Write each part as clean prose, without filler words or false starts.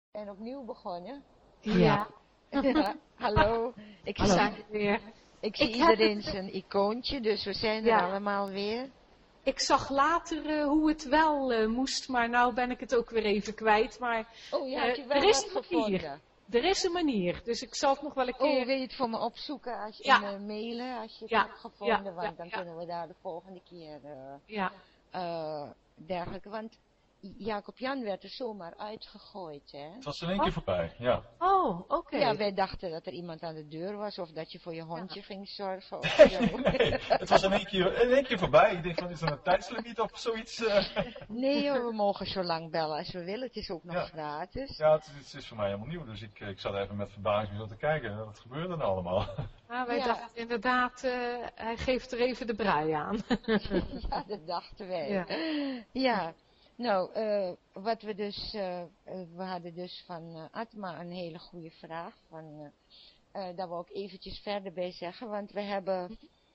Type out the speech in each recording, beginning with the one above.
En opnieuw begonnen. Ja. Hallo. We zijn er weer. Ik zie iedereen zijn icoontje, dus we zijn er allemaal weer. Ik zag later hoe het wel moest, maar nou ben ik het ook weer even kwijt. Maar er is een manier. Er is een manier, dus ik zal het nog wel een keer... wil je het voor me opzoeken als je me mailen als je het hebt gevonden? Want dan kunnen we daar de volgende keer dergelijke. Want Jacob Jan werd er zomaar uitgegooid, hè? Het was in één keer voorbij, ja. Oh, oké. Ja, wij dachten dat er iemand aan de deur was of dat je voor je hondje ging zorgen of zo. Nee, het was in één keer voorbij. Ik denk van, is er een tijdslimiet of zoiets? Nee joh, we mogen zo lang bellen als we willen. Het is ook nog gratis. Ja, het is voor mij helemaal nieuw. Dus ik zat even met verbazing zo te kijken. Wat gebeurde er nou allemaal? Ja, wij dachten inderdaad, hij geeft er even de brui aan. Ja, dat dachten wij. Ja. Nou, wat we dus, we hadden dus van Atma een hele goede vraag, daar wil ik eventjes verder bij zeggen, want we hebben,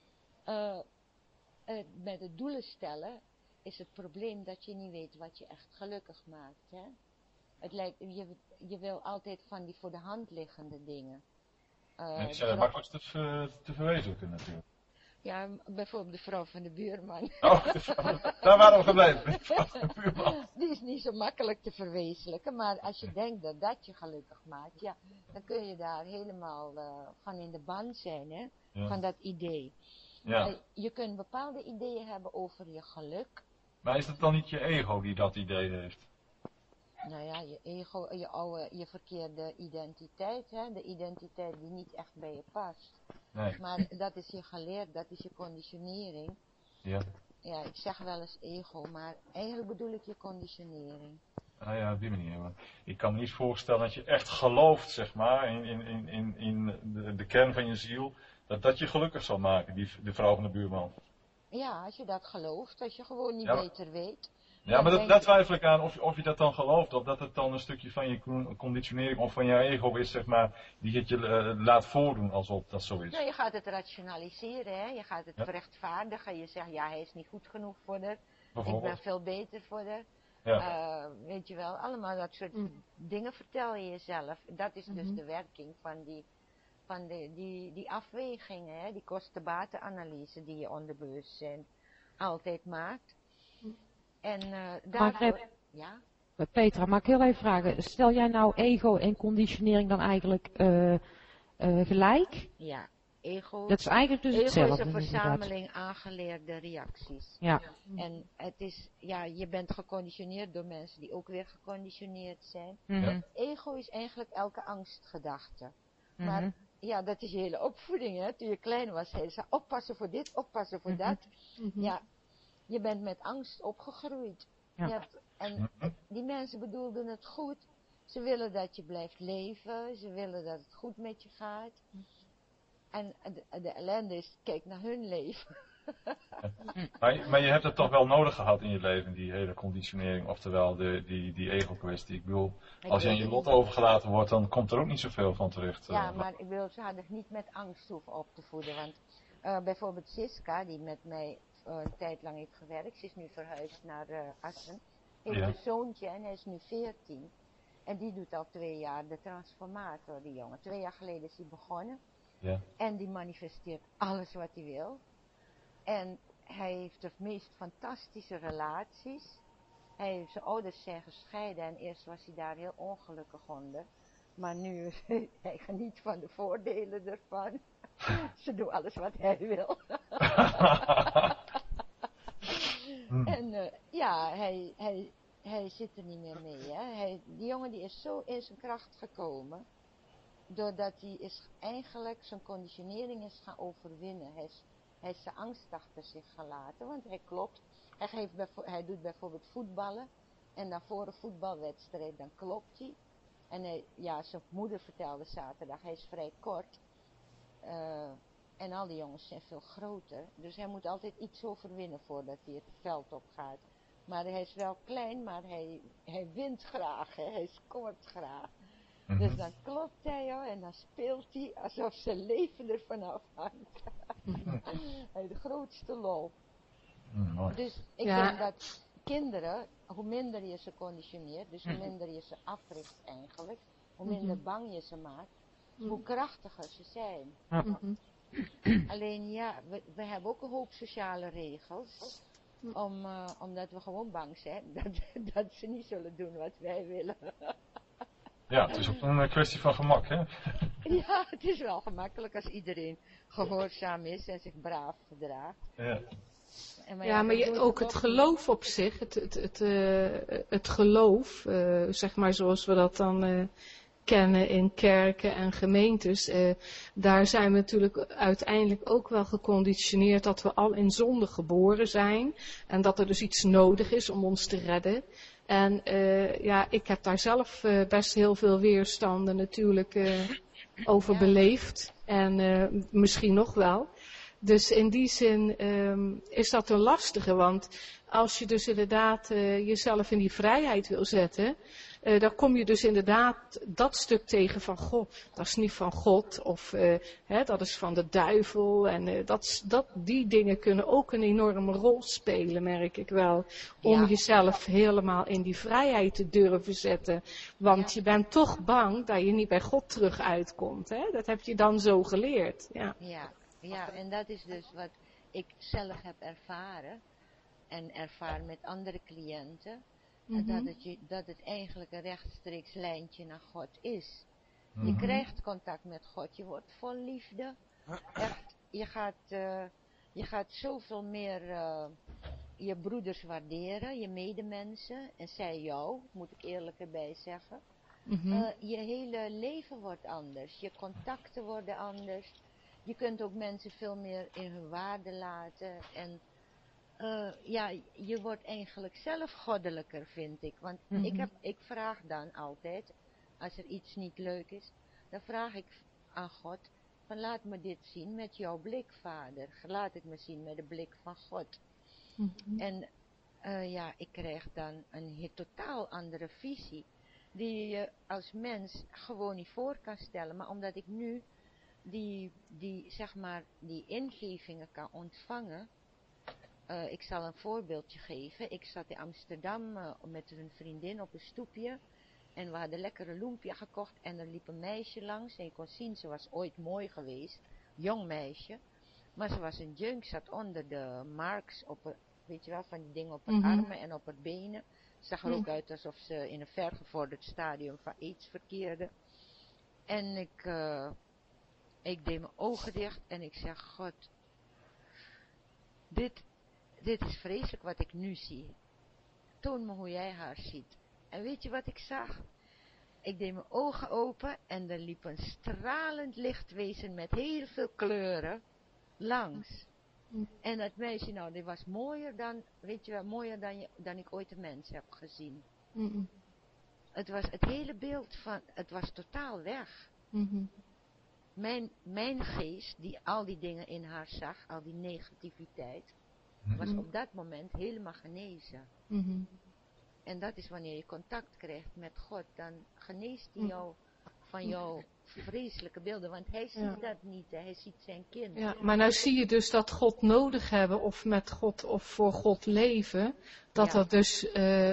met het doelen stellen, is het probleem dat je niet weet wat je echt gelukkig maakt, hè. Het lijkt, je wil altijd van die voor de hand liggende dingen. Die zijn het makkelijkst te verwezenlijken natuurlijk. Ja, bijvoorbeeld de vrouw van de buurman. Oh, daar waren we gebleven. De vrouw van de buurman. Die is niet zo makkelijk te verwezenlijken, maar als je denkt dat dat je gelukkig maakt, ja, dan kun je daar helemaal van in de band zijn, hè, van dat idee. Ja. Je kunt bepaalde ideeën hebben over je geluk. Maar is het dan niet je ego die dat idee heeft? Nou ja, je ego, je verkeerde identiteit, hè, de identiteit die niet echt bij je past. Nee. Maar dat is je geleerd, dat is je conditionering. Ja. Ja, ik zeg wel eens ego, maar eigenlijk bedoel ik je conditionering. Ah ja, op die manier. Maar ik kan me niet voorstellen dat je echt gelooft, zeg maar, in de kern van je ziel, dat je gelukkig zal maken, de vrouw van de buurman. Ja, als je dat gelooft, als je gewoon niet beter weet. Ja, maar daar twijfel ik aan of je dat dan gelooft, of dat het dan een stukje van je conditionering of van je ego is, zeg maar, die het je laat voordoen alsof dat zo is. Nou, je gaat het rationaliseren, hè? Je gaat het rechtvaardigen. Je zegt, ja, hij is niet goed genoeg voor haar. Ik ben veel beter voor haar. Ja. Weet je wel, allemaal dat soort dingen vertel je jezelf. Dat is dus de werking van die afwegingen, hè? Die kosten-batenanalyse die je onderbewustzijn altijd maakt. En daarvoor... Ja? Petra, mag ik heel even vragen, stel jij nou ego en conditionering dan eigenlijk gelijk? Ja, ego... Dat is eigenlijk dus hetzelfde. Ego is een verzameling aangeleerde reacties. Ja. En het is, ja, je bent geconditioneerd door mensen die ook weer geconditioneerd zijn. Mm-hmm. Ego is eigenlijk elke angstgedachte. Maar ja, dat is je hele opvoeding, hè. Toen je klein was, zei ze, oppassen voor dit, oppassen voor dat. Ja, je bent met angst opgegroeid. Ja. En die mensen bedoelden het goed. Ze willen dat je blijft leven. Ze willen dat het goed met je gaat. En de ellende is, kijk naar hun leven. Maar je hebt het toch wel nodig gehad in je leven, die hele conditionering, oftewel die ego-kwestie. Ik bedoel, als je aan je lot overgelaten wordt, dan komt er ook niet zoveel van terecht. Ja, maar ik bedoel, ze hadden niet met angst hoeven op te voeden. Want bijvoorbeeld Siska, die met mij een tijd lang heeft gewerkt, ze is nu verhuisd naar Assen, heeft een zoontje en hij is nu 14. En die doet al 2 jaar de transformator, die jongen. 2 jaar geleden is hij begonnen. Ja. En die manifesteert alles wat hij wil. En hij heeft de meest fantastische relaties. Zijn ouders zijn gescheiden en eerst was hij daar heel ongelukkig onder. Maar nu, hij geniet van de voordelen ervan. Ze doen alles wat hij wil. En ja, hij zit er niet meer mee. Hè. Die jongen die is zo in zijn kracht gekomen. Doordat hij eigenlijk zijn conditionering is gaan overwinnen. Hij heeft zijn angst achter zich gelaten, want hij klopt. Hij doet bijvoorbeeld voetballen. En dan voor een voetbalwedstrijd, dan klopt hij. En zijn moeder vertelde zaterdag, hij is vrij kort. En al die jongens zijn veel groter. Dus hij moet altijd iets overwinnen voordat hij het veld op gaat. Maar hij is wel klein, maar hij wint graag. Hè? Hij scoort graag. Dus dan klopt hij en dan speelt hij alsof zijn leven ervan afhangt. Hij de grootste lol. Mooi. Dus ik denk dat kinderen, hoe minder je ze conditioneert, dus hoe minder je ze africht eigenlijk, hoe minder bang je ze maakt, hoe krachtiger ze zijn. Alleen ja, we hebben ook een hoop sociale regels, omdat we gewoon bang zijn dat ze niet zullen doen wat wij willen. Ja, het is ook een kwestie van gemak, hè? Ja, het is wel gemakkelijk als iedereen gehoorzaam is en zich braaf gedraagt. Ja. Maar ook het geloof op zich, het geloof, zeg maar zoals we dat dan kennen in kerken en gemeentes, daar zijn we natuurlijk uiteindelijk ook wel geconditioneerd dat we al in zonde geboren zijn en dat er dus iets nodig is om ons te redden. En ik heb daar zelf best heel veel weerstanden natuurlijk over beleefd en misschien nog wel. Dus in die zin is dat een lastige, want als je dus inderdaad jezelf in die vrijheid wil zetten, dan kom je dus inderdaad dat stuk tegen van God. Dat is niet van God of dat is van de duivel. En die dingen kunnen ook een enorme rol spelen, merk ik wel. Om jezelf helemaal in die vrijheid te durven zetten. Want je bent toch bang dat je niet bij God terug uitkomt. Hè? Dat heb je dan zo geleerd. Ja, en dat is dus wat ik zelf heb ervaren. En ervaar met andere cliënten. Dat het eigenlijk een rechtstreeks lijntje naar God is. Je krijgt contact met God, je wordt vol liefde. Echt, je gaat zoveel meer je broeders waarderen, je medemensen. En zij jou, moet ik eerlijk erbij zeggen. Je hele leven wordt anders, je contacten worden anders. Je kunt ook mensen veel meer in hun waarde laten en je wordt eigenlijk zelf goddelijker, vind ik. Want ik vraag dan altijd, als er iets niet leuk is, dan vraag ik aan God, van laat me dit zien met jouw blik, Vader. Laat het me zien met de blik van God. En ik krijg dan een totaal andere visie, die je als mens gewoon niet voor kan stellen. Maar omdat ik nu die ingevingen kan ontvangen. Ik zal een voorbeeldje geven. Ik zat in Amsterdam met een vriendin op een stoepje. En we hadden lekkere lumpia gekocht. En er liep een meisje langs. En je kon zien, ze was ooit mooi geweest. Jong meisje. Maar ze was een junk. Zat onder de marks. Weet je wel, van die dingen op haar armen en op haar benen. Zag er ook uit alsof ze in een vergevorderd stadium van aids verkeerde. En ik deed mijn ogen dicht. En ik zeg, God, dit is vreselijk wat ik nu zie. Toon me hoe jij haar ziet. En weet je wat ik zag? Ik deed mijn ogen open en er liep een stralend lichtwezen met heel veel kleuren langs. En dat meisje, nou, die was mooier dan, weet je wel, mooier dan ik ooit een mens heb gezien. Het was het hele beeld het was totaal weg. Mijn geest, die al die dingen in haar zag, al die negativiteit, was op dat moment helemaal genezen. En dat is wanneer je contact krijgt met God, dan geneest hij jou van jouw vreselijke beelden, want hij ziet dat niet, hij ziet zijn kind. Ja, maar nou zie je dus dat God nodig hebben, of met God of voor God leven, dat dat dus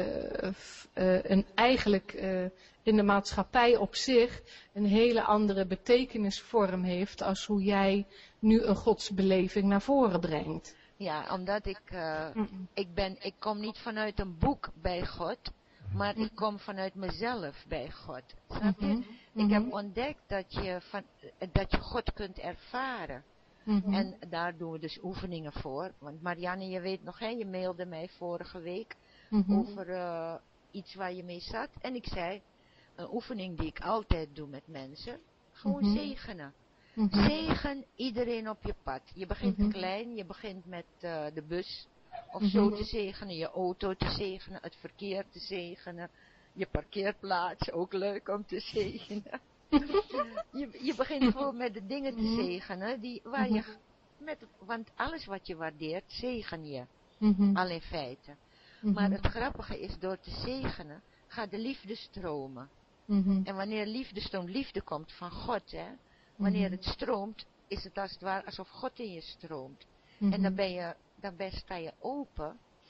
eigenlijk in de maatschappij op zich een hele andere betekenisvorm heeft als hoe jij nu een godsbeleving naar voren brengt. Ja, omdat ik kom niet vanuit een boek bij God, maar ik kom vanuit mezelf bij God. Snap je? Ik heb ontdekt dat je God kunt ervaren. En daar doen we dus oefeningen voor. Want Marianne, je weet nog, hè, je mailde mij vorige week over iets waar je mee zat. En ik zei, een oefening die ik altijd doe met mensen, gewoon zegenen. Zegen iedereen op je pad. Je begint klein, je begint met de bus of zo te zegenen, je auto te zegenen, het verkeer te zegenen, je parkeerplaats, ook leuk om te zegenen. je begint gewoon met de dingen te zegenen, want alles wat je waardeert, zegen je, al in feite. Maar het grappige is, door te zegenen, gaat de liefde stromen. En wanneer liefde stroomt, liefde komt van God, hè. Wanneer het stroomt, is het als het ware alsof God in je stroomt. En dan sta je open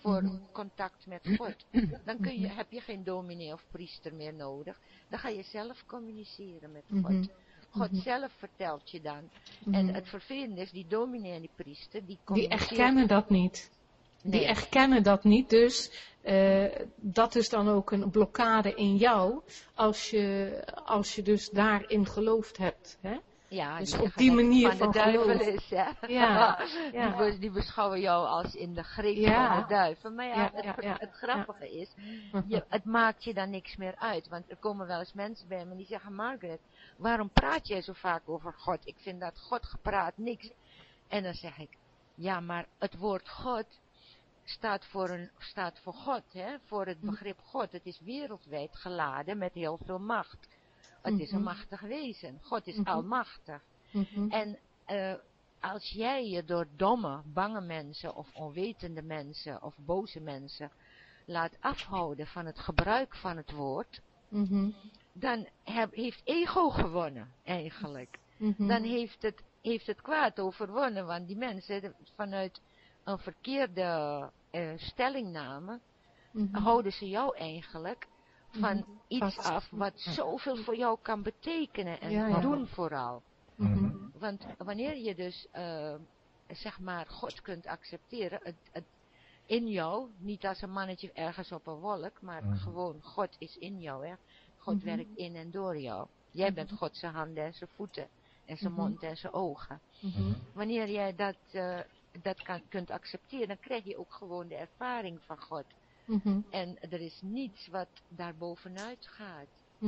voor contact met God. Dan heb je geen dominee of priester meer nodig. Dan ga je zelf communiceren met God. God zelf vertelt je dan. En het vervelende is, die dominee en die priester, die erkennen dat niet. Nee. Die erkennen dat niet, dus dat is dan ook een blokkade in jou, als je dus daarin geloofd hebt. Hè? Ja, dus die op die manier van de duivel geloof. is, hè? Ja. Die beschouwen jou als in de greep van de duivel. Maar het grappige is, het maakt je dan niks meer uit. Want er komen wel eens mensen bij me die zeggen, Margaret, waarom praat jij zo vaak over God? Ik vind dat God gepraat niks. En dan zeg ik, ja, maar het woord God staat voor God, hè? Voor het begrip God. Het is wereldwijd geladen met heel veel macht. Het is een machtig wezen. God is almachtig. En als jij je door domme, bange mensen of onwetende mensen of boze mensen laat afhouden van het gebruik van het woord, dan heeft ego gewonnen eigenlijk. Dan heeft het kwaad overwonnen, want die mensen vanuit een verkeerde stellingname houden ze jou eigenlijk van iets af wat zoveel voor jou kan betekenen en doen vooral. Want wanneer je dus, zeg maar, God kunt accepteren, het in jou, niet als een mannetje ergens op een wolk, maar gewoon God is in jou, hè. God werkt in en door jou. Jij bent God zijn handen en zijn voeten en zijn mond en zijn ogen. Wanneer jij dat kunt accepteren, dan krijg je ook gewoon de ervaring van God. En er is niets wat daar bovenuit gaat.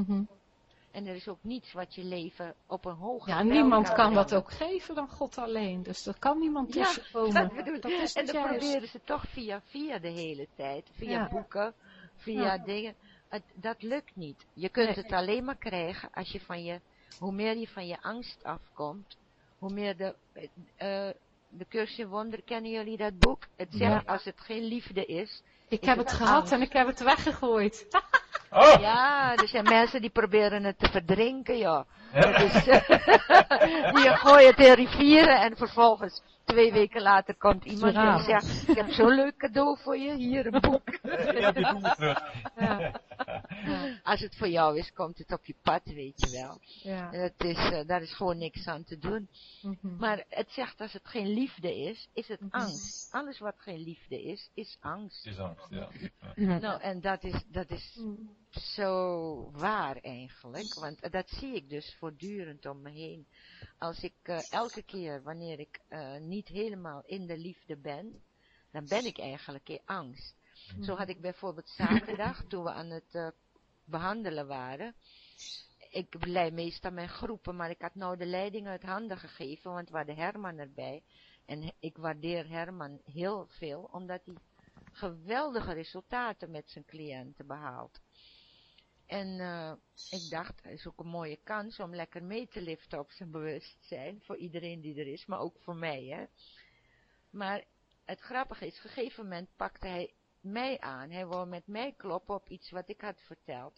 En er is ook niets wat je leven op een hoger Ja, niemand kan dat ook geven dan God alleen. Dus er kan niemand tussenkomen. Dat is en dan proberen ze toch via de hele tijd. Via boeken, via dingen. Dat lukt niet. Je kunt het alleen maar krijgen als je hoe meer je van je angst afkomt, hoe meer de cursus in wonder, kennen jullie dat boek? Het zegt, als het geen liefde is. Ik heb het gehad en ik heb het weggegooid. Oh. Ja, er zijn mensen die proberen het te verdrinken, joh. Dus, die gooien het in rivieren en vervolgens 2 weken later komt iemand en zegt, ik heb zo'n leuk cadeau voor je, hier een boek. Ik heb je boek terug. Als het voor jou is, komt het op je pad, weet je wel. Ja. Daar is gewoon niks aan te doen. Maar het zegt, als het geen liefde is, is het angst. Alles wat geen liefde is angst. Is angst, ja. Nou, en dat is zo waar eigenlijk, want dat zie ik dus voortdurend om me heen. Als ik elke keer, wanneer ik niet helemaal in de liefde ben, dan ben ik eigenlijk in angst. Zo had ik bijvoorbeeld zaterdag, toen we aan het behandelen waren. Ik leid meestal mijn groepen, maar ik had nou de leiding uit handen gegeven, want we hadden Herman erbij. En ik waardeer Herman heel veel, omdat hij geweldige resultaten met zijn cliënten behaalt. En ik dacht, het is ook een mooie kans om lekker mee te liften op zijn bewustzijn, voor iedereen die er is, maar ook voor mij, hè. Maar het grappige is, op een gegeven moment pakte hij mij aan. Hij wou met mij kloppen op iets wat ik had verteld.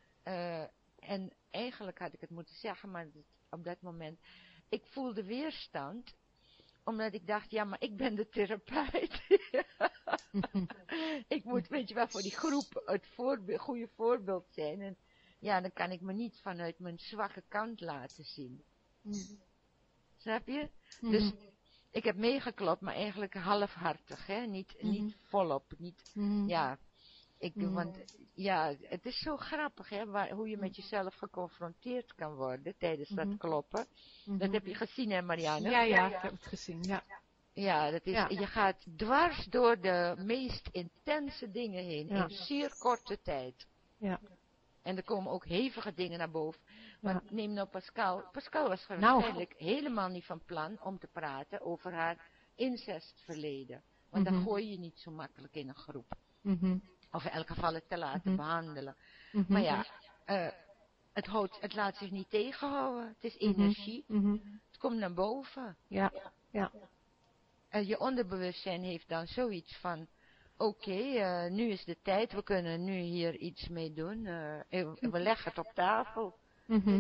En eigenlijk had ik het moeten zeggen, maar op dat moment, ik voelde weerstand, omdat ik dacht, ja, maar ik ben de therapeut. Ik moet, weet je wel, voor die groep het goede voorbeeld zijn. En ja, dan kan ik me niet vanuit mijn zwakke kant laten zien. Snap je? Dus ik heb meegeklopt, maar eigenlijk halfhartig, hè? Niet volop, niet, ja. Want ja, het is zo grappig, hè, hoe je met jezelf geconfronteerd kan worden tijdens dat kloppen. Dat heb je gezien, hè, Marianne? Ja, ik heb het gezien, ja. Ja, dat is, je gaat dwars door de meest intense dingen heen, in zeer korte tijd. Ja. En er komen ook hevige dingen naar boven. Want neem nou Pascal. Pascal was waarschijnlijk helemaal niet van plan om te praten over haar incestverleden. Want dan gooi je niet zo makkelijk in een groep. Of in elk geval het te laten behandelen. Maar ja, het laat zich niet tegenhouden. Het is energie. Het komt naar boven. Ja. En je onderbewustzijn heeft dan zoiets van, oké, nu is de tijd, we kunnen nu hier iets mee doen. We leggen het op tafel.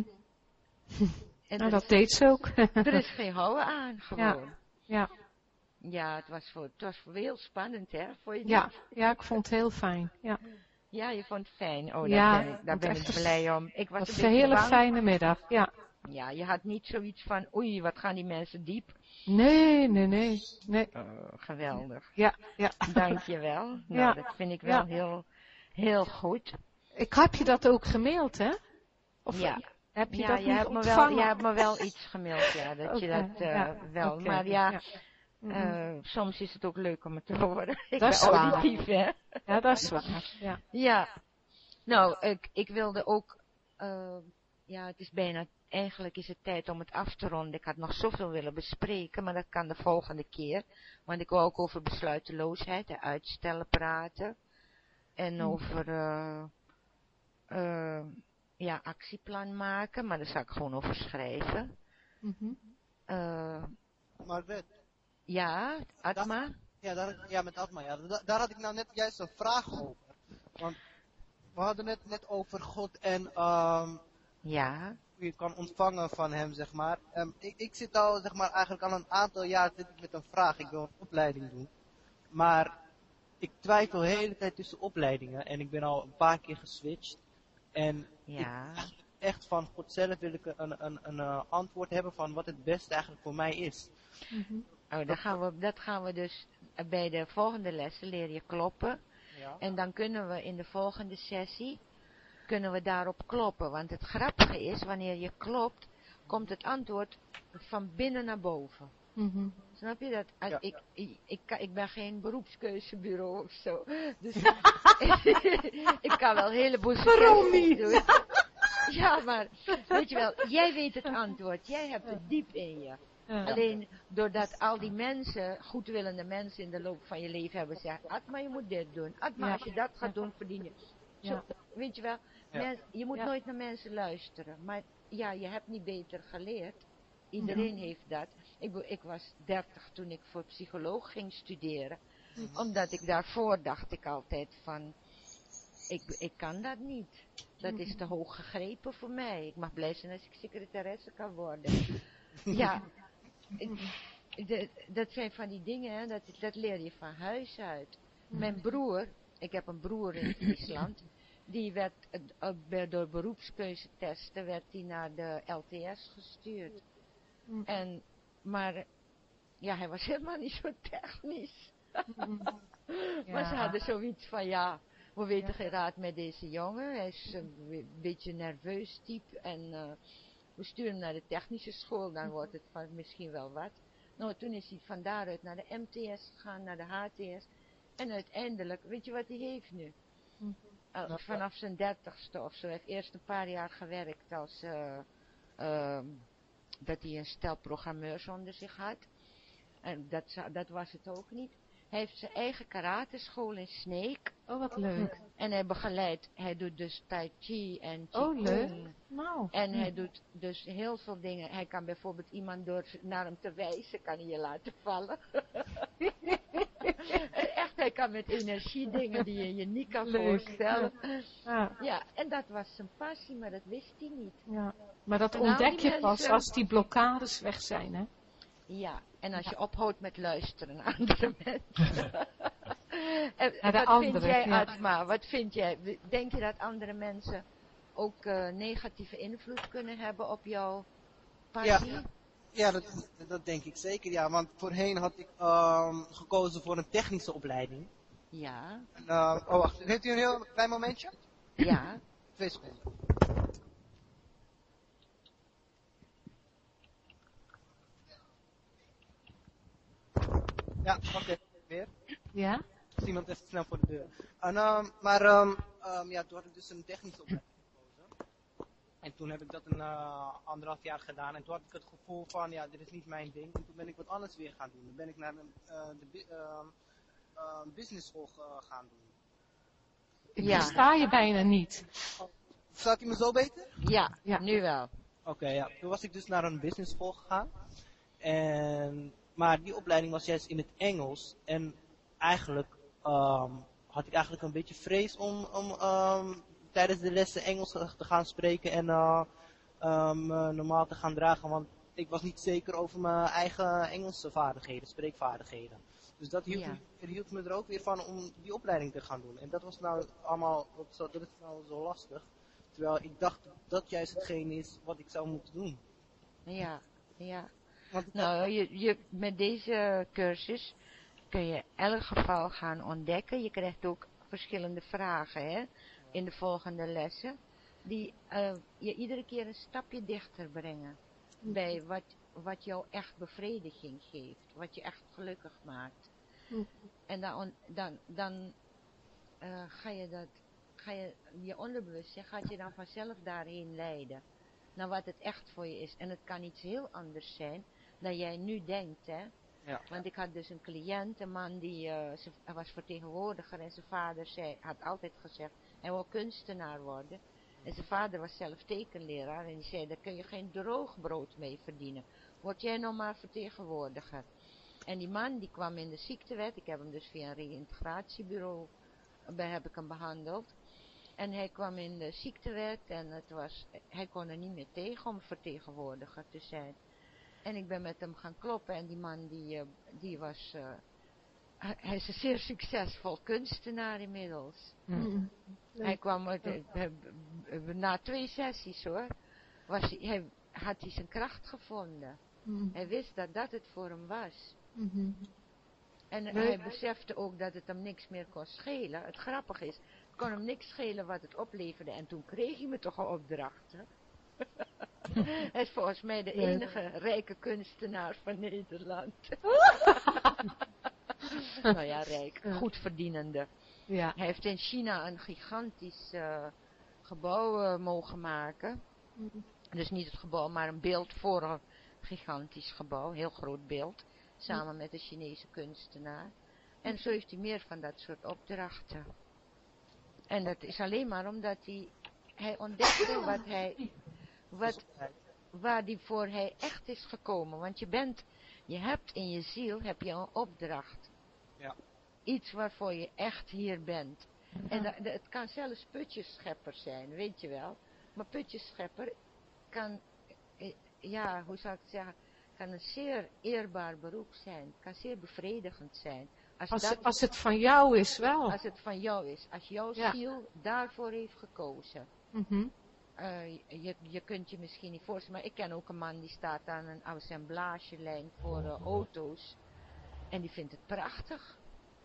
En dat deed ze ook. Er is geen houden aan, gewoon. Ja. Ja, het was heel spannend, hè? Vond je Ja, niet? ja, ik vond het heel fijn. Ja, Ja, je vond het fijn. Oh, ja, daar ben ik blij om. Ik was het een was een beetje hele bang. fijne middag. Ja. Ja, je had niet zoiets van, oei, wat gaan die mensen diep. Nee. Geweldig. Ja. Dankjewel. Nou, Ja. dat vind ik wel heel goed. Ik heb je dat ook gemaild, hè? Of Ja. heb je Ja, dat je niet hebt ontvangen? me wel iets gemaild, ja, dat je Oké, dat ja, wel. oké, Maar ja, ja. Mhm. soms is het ook leuk om het te horen. Ik Dat ben is waar. auditief, hè. Ja, dat is waar. Ja. Ja. Nou, ik wilde ook, het is eigenlijk is het tijd om het af te ronden. Ik had nog zoveel willen bespreken, maar dat kan de volgende keer. Want ik wil ook over besluiteloosheid en uitstellen praten. En over, actieplan maken, maar daar zal ik gewoon over schrijven. Mhm. Margret. Ja, Atma? Met Atma, ja. Daar had ik nou net juist een vraag over. Want we hadden het net over God en Ja. hoe je kan ontvangen van hem, zeg maar. Ik zit al, zeg maar, eigenlijk al een aantal jaar zit ik met een vraag. Ik wil een opleiding doen. Maar ik twijfel de hele tijd tussen opleidingen. En ik ben al een paar keer geswitcht. En Ja. echt van God zelf wil ik een antwoord hebben van wat het beste eigenlijk voor mij is. Mhm. Oh, dat gaan we dus bij de volgende lessen leer je kloppen. Ja. En dan kunnen we in de volgende sessie, daarop kloppen. Want het grappige is, wanneer je klopt, komt het antwoord van binnen naar boven. Mhm. Snap je dat? Ja. Ik ben geen beroepskeuzebureau of zo. Dus ik kan wel een heleboel suggesties doen. Ja, maar weet je wel, jij weet het antwoord. Jij hebt het diep in je. Ja. Alleen doordat al die mensen, goedwillende mensen in de loop van je leven hebben gezegd, Atma, je moet dit doen. Atma, Ja. als je dat gaat doen, verdien je. Zo, Ja. weet je wel, Ja. je moet Ja. nooit naar mensen luisteren. Maar ja, je hebt niet beter geleerd. Iedereen heeft dat. Ik was 30 toen ik voor psycholoog ging studeren. Omdat ik daarvoor dacht ik altijd van, ik kan dat niet. Dat is te hoog gegrepen voor mij. Ik mag blij zijn als ik secretaresse kan worden. Ja, dat zijn van die dingen, hè, dat leer je van huis uit. Mijn broer, ik heb een broer in Friesland, die werd door beroepskeuzetesten werd die naar de LTS gestuurd. Maar ja, hij was helemaal niet zo technisch. Maar ze hadden zoiets van, ja, we weten geen raad met deze jongen. Hij is een beetje nerveus type en we sturen hem naar de technische school, dan wordt het van misschien wel wat. Nou, toen is hij van daaruit naar de MTS gegaan, naar de HTS. En uiteindelijk, weet je wat hij heeft nu? Vanaf zijn 30ste of zo. Hij heeft eerst een paar jaar gewerkt als dat hij een stel programmeurs onder zich had. En dat was het ook niet. Hij heeft zijn eigen karateschool in Sneek. Oh, wat leuk. En hij begeleidt, hij doet dus Tai Chi en Oh, Qigong. leuk. Nou. En hij doet dus heel veel dingen. Hij kan bijvoorbeeld iemand door naar hem te wijzen, kan hij je laten vallen. Echt, hij kan met energie dingen die je niet kan voorstellen. Ja, en dat was zijn passie, maar dat wist hij niet. Ja. Maar dat En al ontdek die je pas mensen- als die blokkades weg zijn, hè? Ja, en als je ophoudt met luisteren naar andere mensen. En Naar de wat anderen, vind jij, ja. Atma? Wat vind jij? Denk je dat andere mensen ook negatieve invloed kunnen hebben op jouw passie? Ja, dat denk ik zeker, ja. Want voorheen had ik gekozen voor een technische opleiding. Ja. En, wacht, heeft u een heel klein momentje? Ja. 2 seconden. Ja, oké, weer. Ja? Is iemand even snel voor de deur. En, toen had ik dus een technische opleiding gekozen. En toen heb ik dat een 1,5 jaar gedaan. En toen had ik het gevoel van, ja, dit is niet mijn ding. En toen ben ik wat anders weer gaan doen. Dan ben ik naar de business school gaan doen. Ik versta je bijna niet. Staat u me zo beter? Ja, nu wel. Oké, ja. Toen was ik dus naar een business school gegaan. Maar die opleiding was juist in het Engels. En eigenlijk had ik eigenlijk een beetje vrees om tijdens de lessen Engels te gaan spreken en normaal te gaan dragen. Want ik was niet zeker over mijn eigen Engelse vaardigheden, spreekvaardigheden. Dus dat hield me er ook weer van om die opleiding te gaan doen. En dat was nou allemaal, dat is nou zo lastig. Terwijl ik dacht dat juist hetgeen is wat ik zou moeten doen. Ja. Nou, met deze cursus kun je elk geval gaan ontdekken. Je krijgt ook verschillende vragen, hè, in de volgende lessen. Die je iedere keer een stapje dichter brengen. Bij wat jou echt bevrediging geeft. Wat je echt gelukkig maakt. En dan ga je onderbewustzijn gaat je dan vanzelf daarheen leiden. Naar wat het echt voor je is. En het kan iets heel anders zijn dan jij nu denkt, hè. Ja. Want ik had dus een cliënt, een man hij was vertegenwoordiger en zijn vader had altijd gezegd, hij wil kunstenaar worden. En zijn vader was zelf tekenleraar en die zei, daar kun je geen droog brood mee verdienen. Word jij nou maar vertegenwoordiger. En die man die kwam in de ziektewet, ik heb hem dus via een reïntegratiebureau heb ik hem behandeld. En hij kwam in de ziektewet en hij kon er niet meer tegen om vertegenwoordiger te zijn. En ik ben met hem gaan kloppen en die man hij is een zeer succesvol kunstenaar inmiddels. Hij kwam, na 2 sessies hoor, had hij zijn kracht gevonden. Hij wist dat het voor hem was. En hij besefte ook dat het hem niks meer kon schelen. Het grappige is, het kon hem niks schelen wat het opleverde. En toen kreeg hij me toch een opdracht. Hè? Hij is volgens mij de enige rijke kunstenaar van Nederland. Nou ja, rijk. Goed verdienende. Ja. Hij heeft in China een gigantisch gebouw mogen maken. Dus niet het gebouw, maar een beeld voor een gigantisch gebouw. Heel groot beeld. Samen met een Chinese kunstenaar. En zo heeft hij meer van dat soort opdrachten. En dat is alleen maar omdat hij ontdekte waarvoor hij echt is gekomen. Want je hebt in je ziel een opdracht. Ja. Iets waarvoor je echt hier bent. En het kan zelfs putjesschepper zijn, weet je wel. Maar putjesschepper kan, hoe zou ik het zeggen, kan een zeer eerbaar beroep zijn. Kan zeer bevredigend zijn. Als het van jou is wel. Als het van jou is. Als jouw ziel daarvoor heeft gekozen. Je kunt je misschien niet voorstellen, maar ik ken ook een man die staat aan een assemblagelijn voor auto's. En die vindt het prachtig.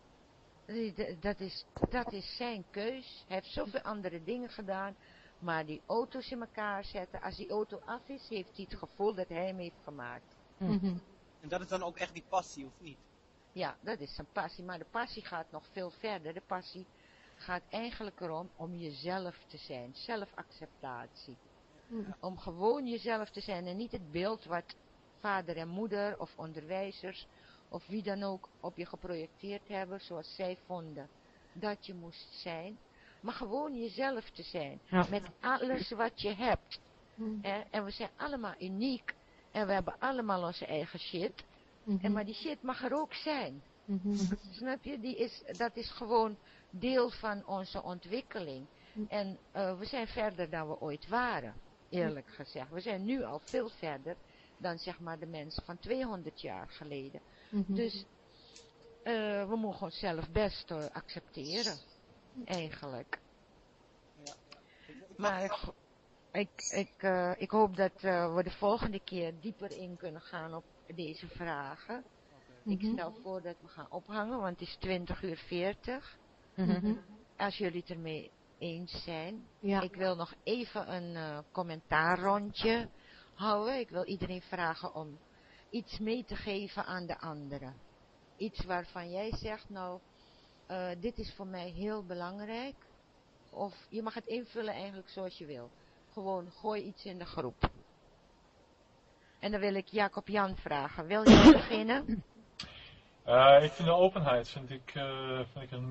Dat is zijn keus. Hij heeft zoveel andere dingen gedaan. Maar die auto's in elkaar zetten, als die auto af is, heeft hij het gevoel dat hij hem heeft gemaakt. En dat is dan ook echt die passie, of niet? Ja, dat is zijn passie. Maar de passie gaat nog veel verder. De passie gaat eigenlijk erom om jezelf te zijn. Zelfacceptatie. Om gewoon jezelf te zijn en niet het beeld wat vader en moeder of onderwijzers of wie dan ook op je geprojecteerd hebben zoals zij vonden dat je moest zijn. Maar gewoon jezelf te zijn. Ja. Met alles wat je hebt. En we zijn allemaal uniek. En we hebben allemaal onze eigen shit. Maar die shit mag er ook zijn. Snap je? Dat is gewoon deel van onze ontwikkeling. En we zijn verder dan we ooit waren. Eerlijk gezegd. We zijn nu al veel verder dan zeg maar de mensen van 200 jaar geleden. Dus we mogen onszelf best accepteren. Eigenlijk. Ja. Maar ik hoop dat we de volgende keer dieper in kunnen gaan op deze vragen. Ik stel voor dat we gaan ophangen, want het is 20:40. Als jullie het ermee eens zijn. Ja. Ik wil nog even een commentaarrondje houden. Ik wil iedereen vragen om iets mee te geven aan de anderen. Iets waarvan jij zegt, nou, dit is voor mij heel belangrijk. Of je mag het invullen eigenlijk zoals je wil. Gewoon gooi iets in de groep. En dan wil ik Jacob Jan vragen. Wil jij beginnen? Ik vind de openheid vind ik een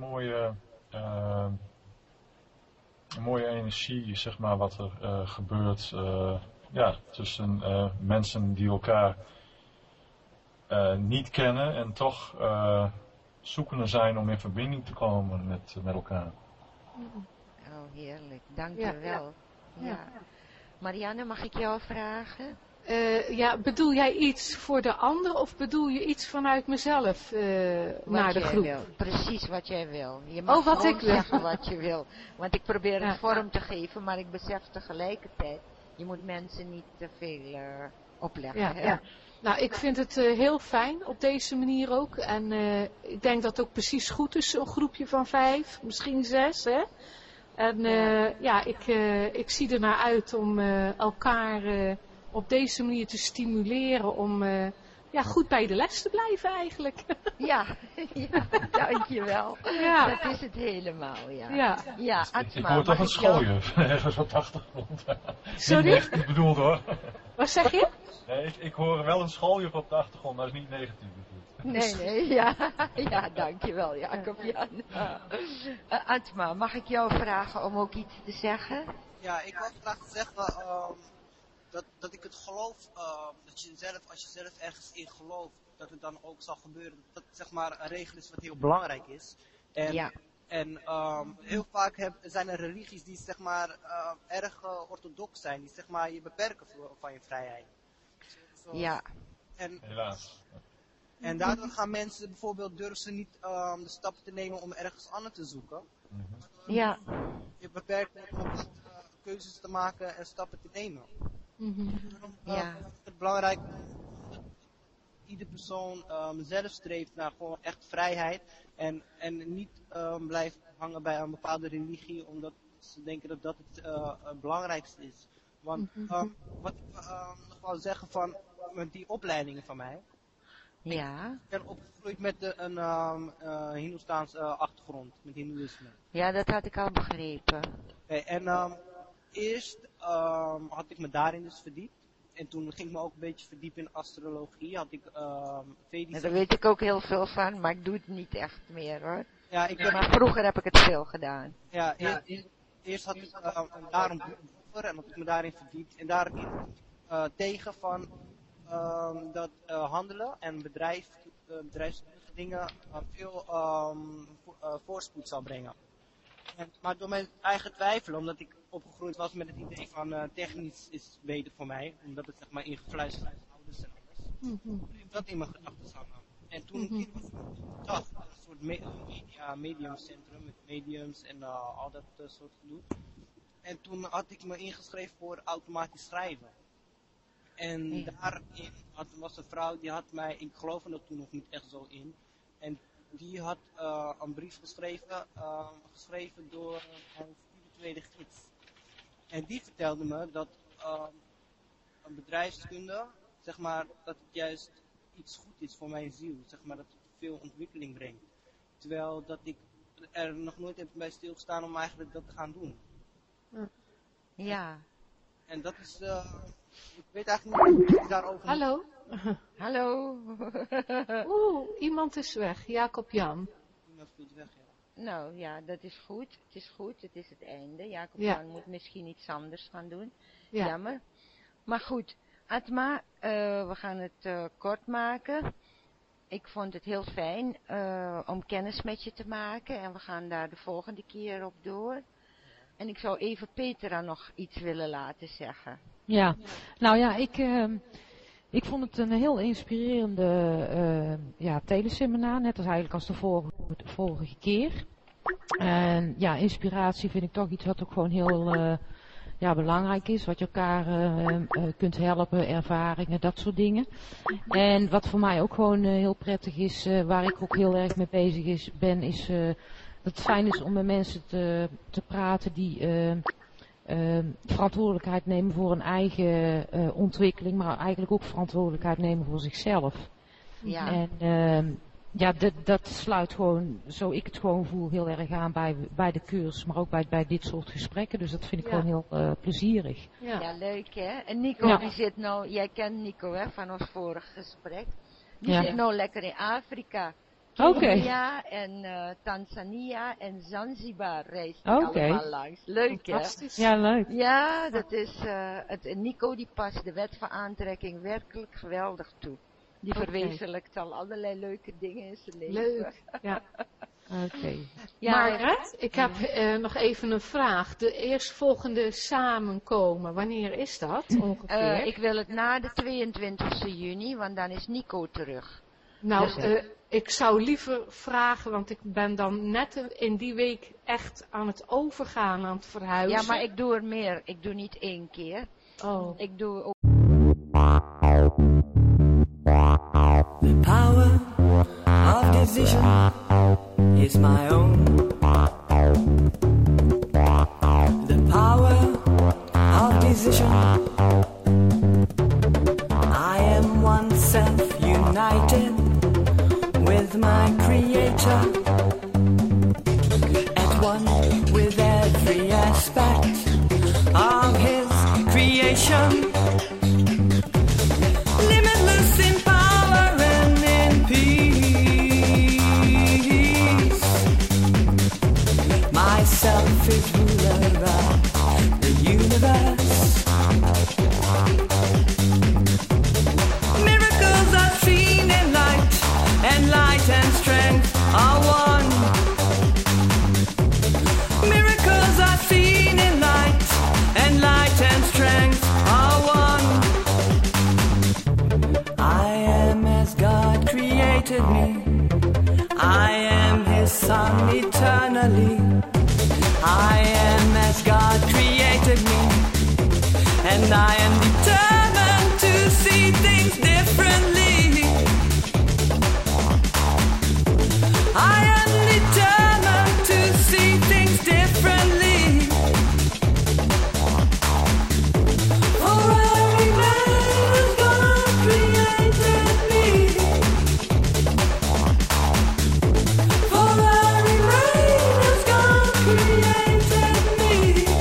mooie energie, zeg maar, wat er gebeurt tussen mensen die elkaar niet kennen en toch zoekende zijn om in verbinding te komen met elkaar. Oh, heerlijk. Dank je wel. Ja. Marianne, mag ik jou vragen? Ja, bedoel jij iets voor de ander of bedoel je iets vanuit mezelf naar de groep? Wil. Precies wat jij wil. Je mag wat gewoon ik wil. zeggen wat je wil. Want ik probeer het vorm te geven, maar ik besef tegelijkertijd, je moet mensen niet te veel opleggen. Ja, hè? ja. Nou, ik vind het heel fijn op deze manier ook. En ik denk dat het ook precies goed is, zo'n groepje van 5, misschien 6, hè? En ik zie er naar uit om elkaar op deze manier te stimuleren om goed bij de les te blijven eigenlijk. Ja, dankjewel. Ja. Dat is het helemaal, ja. Ja. Atma, ik hoor toch een schooier ergens op de achtergrond. Sorry? Niet negatief bedoeld hoor. Wat zeg je? Nee, ik hoor wel een schooier op de achtergrond, maar dat is niet negatief bedoeld. Nee, ja, dankjewel Jacob-Jan. Atma, mag ik jou vragen om ook iets te zeggen? Ja, ik wil graag zeggen dat ik het geloof, dat als je zelf ergens in gelooft, dat het dan ook zal gebeuren. Dat zeg maar een regel is wat heel belangrijk is. En heel vaak zijn er religies die zeg maar erg orthodox zijn, die zeg maar je beperken van je vrijheid. Helaas. En daardoor gaan mensen bijvoorbeeld durven ze niet de stappen te nemen om ergens anders te zoeken. Ja. Je beperkt om keuzes te maken en stappen te nemen. Het is belangrijk dat ieder persoon zelf streeft naar gewoon echt vrijheid en niet blijft hangen bij een bepaalde religie omdat ze denken dat dat het belangrijkste is. Want wat ik nog wou zeggen met die opleidingen van mij. Ja. Ik ben opgegroeid met een Hindoestaanse achtergrond, met Hindoeïsme. Ja, dat had ik al begrepen. Eerst had ik me daarin dus verdiept. En toen ging ik me ook een beetje verdiepen in astrologie. Had ik daar weet ik ook heel veel van, maar ik doe het niet echt meer hoor. Ja, maar vroeger heb ik het veel gedaan. Ja, eerst had ik daarom boeken en had ik me daarin verdiept. En daarin tegen van dat handelen en bedrijfskundige dingen veel voorspoed zal brengen. Maar door mijn eigen twijfelen, omdat ik opgegroeid was met het idee van technisch is beter voor mij, omdat het zeg maar ingefluisterd is van ouders en alles. Ik dat in mijn gedachten hangen. En toen ik was dacht, een soort mediumcentrum met mediums en al dat soort gedoe. En toen had ik me ingeschreven voor automatisch schrijven. En daarin was een vrouw die had mij, ik geloof er toen nog niet echt zo in, en die had een brief geschreven door een spirituele gids. En die vertelde me dat een bedrijfskunde, zeg maar, dat het juist iets goed is voor mijn ziel, zeg maar, dat het veel ontwikkeling brengt. Terwijl dat ik er nog nooit heb bij stilgestaan om eigenlijk dat te gaan doen. Ja. En dat is, ik weet eigenlijk niet wat ik daarover... Hallo? Hallo? Iemand is weg. Jacob-Jan. Iemand is weg, ja. Nou ja, dat is goed. Het is goed. Het is het einde. Jacob-Jan moet misschien iets anders gaan doen. Ja. Jammer. Maar goed. Atma, we gaan het kort maken. Ik vond het heel fijn om kennis met je te maken. En we gaan daar de volgende keer op door. En ik zou even Petra nog iets willen laten zeggen. Ja, nou ja, ik vond het een heel inspirerende teleseminar, net als eigenlijk als de vorige keer. En ja, inspiratie vind ik toch iets wat ook gewoon heel belangrijk is, wat je elkaar kunt helpen, ervaringen, dat soort dingen. En wat voor mij ook gewoon heel prettig is, waar ik ook heel erg mee bezig ben, is dat het fijn is om met mensen te praten die verantwoordelijkheid nemen voor een eigen ontwikkeling, maar eigenlijk ook verantwoordelijkheid nemen voor zichzelf. Ja. En dat sluit gewoon, zo ik het gewoon voel, heel erg aan bij de cursus, maar ook bij dit soort gesprekken. Dus dat vind ik gewoon heel plezierig. Ja, leuk hè. En Nico, die zit nou, jij kent Nico hè, van ons vorige gesprek. Die zit nou lekker in Afrika. Kenia en Tanzania en Zanzibar reist allemaal langs. Leuk hè? Ja, leuk. Ja, dat is, Nico die past de wet van aantrekking werkelijk geweldig toe. Die verwezenlijkt al allerlei leuke dingen in zijn leven. Leuk, ja. Oké. Ja, Margaret, ik heb nog even een vraag. De eerstvolgende samenkomen, wanneer is dat ongeveer? Ik wil het na de 22e juni, want dan is Nico terug. Nou, Dus, ik zou liever vragen, want ik ben dan net in die week echt aan het overgaan, aan het verhuizen. Ja, maar ik doe er meer. Ik doe niet 1 keer. Oh. Ik doe ook... The power of decision is my own. The power of decision. I am one self-united with my creator, at one with every aspect of his creation. Limitless in power and in peace. Myself is ruler of the universe. Miracles are seen in light, and light and strength are one. Miracles are seen in light, and light and strength are one. I am as God created me. I am His Son eternally. I am as God created me, and I am determined to see things differently. I am determined to see things differently. For every man as God created me. For every man as God created me.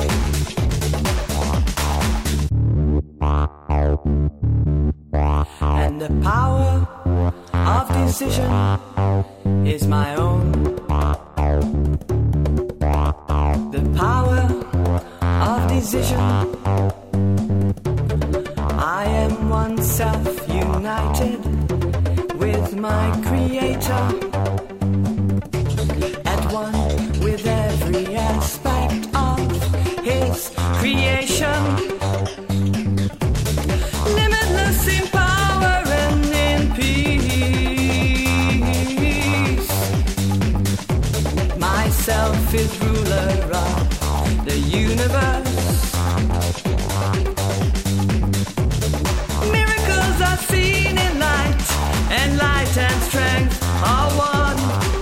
And the power of decision is my own. The power of decision. I am one self-united with my creator, at one with every aspect of his creation. Limitless in power and in peace. Myself is ruler of the universe. Miracles are seen in light, and light and strength are one.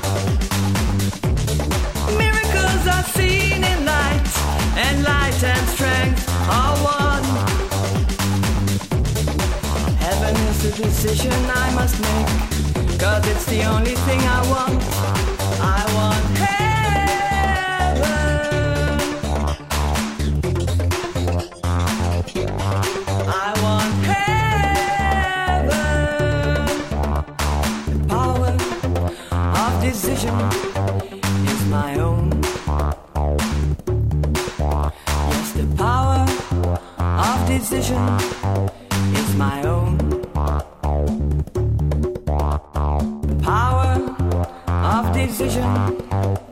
Miracles are seen in light, and light and strength are one. Heaven is the decision I must make, 'cause it's the only thing I want. I want heaven. I want heaven. The power of decision is my own. Yes, the power of decision is my own. The power of decision